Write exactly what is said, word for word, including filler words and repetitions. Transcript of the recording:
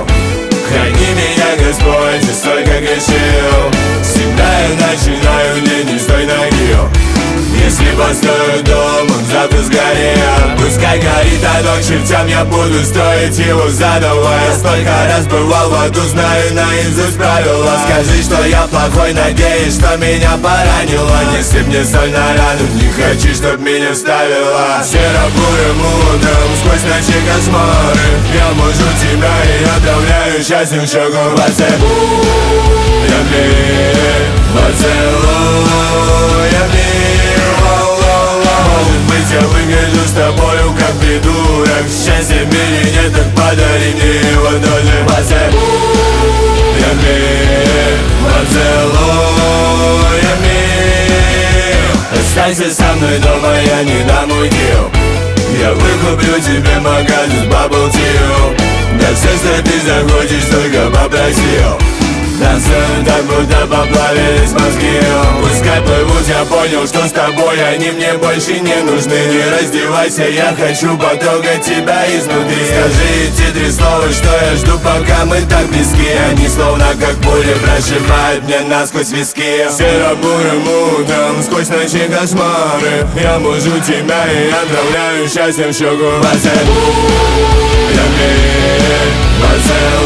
молил: храни меня, Господь, и столько грешил. Всегда я начинаю день не с той ноги. Если построю дом, он завтра сгорел. Пускай горит оно к чертям, я буду строить его заново. Я столько раз бывал в аду, знаю наизусть правила. Скажи, что я плохой, надеюсь, что меня поранило. Не сыпь мне соль на рану, не хочу, чтоб меня вставило. Серо-бурым утром, сквозь ночи кошмары, я мужу тебя и отравляю счастьем щеку. Поцелуй мне, поцелуй мне. Может быть, я выгляжу с тобою как придурок. Счастья в мире нет, так подари мне его тоже. Поцелуй мне, поцелуй мне. Останься со мной дома, я не дам уйти. Я выкуплю тебе магазин Bubble Tea. Да все, что ты захочешь, только попросил. Танцую так, будто поплавились мозги. Пускай плывут, я понял, что с тобой они мне больше не нужны. Не раздевайся, я хочу потрогать тебя изнутри. Скажи эти три слова, что я жду, пока мы так близки. Они словно как пули прошибают мне насквозь виски. Серо-бурым утром, сквозь ночи кошмары, я мужу тебя и отравляю счастьем щеку. Поцелуй мне, поцелуй.